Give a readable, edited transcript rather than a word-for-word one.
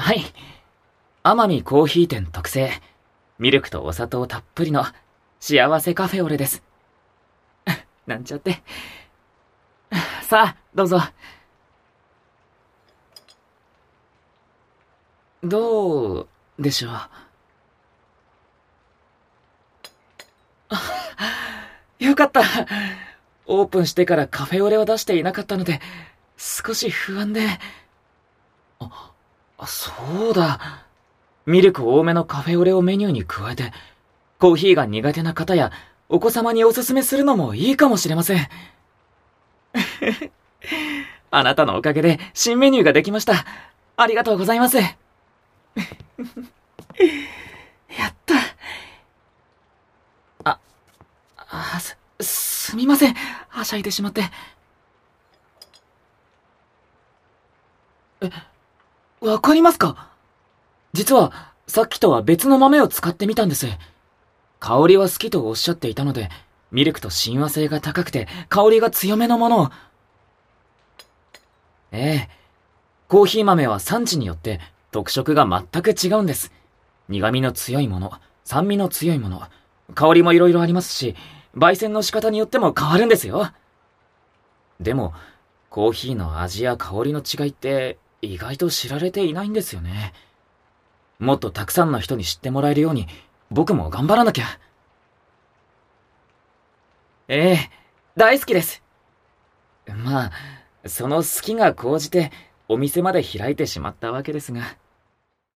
はい。奄美コーヒー店特製、ミルクとお砂糖たっぷりの幸せカフェオレです。なんちゃって。さあ、どうぞ。どうでしょう。よかった。オープンしてからカフェオレを出していなかったので、少し不安で。そうだ。ミルク多めのカフェオレをメニューに加えて、コーヒーが苦手な方やお子様におすすめするのもいいかもしれません。あなたのおかげで新メニューができました。ありがとうございます。やった。あ、すみません。はしゃいでしまって。わかりますか？実は、さっきとは別の豆を使ってみたんです。香りは好きとおっしゃっていたので、ミルクと親和性が高くて、香りが強めのものを。ええ。コーヒー豆は産地によって特色が全く違うんです。苦味の強いもの、酸味の強いもの、香りも色々ありますし、焙煎の仕方によっても変わるんですよ。でも、コーヒーの味や香りの違いって意外と知られていないんですよね。もっとたくさんの人に知ってもらえるように、僕も頑張らなきゃ。ええ、大好きです。まあ、その好きが高じて、お店まで開いてしまったわけですが。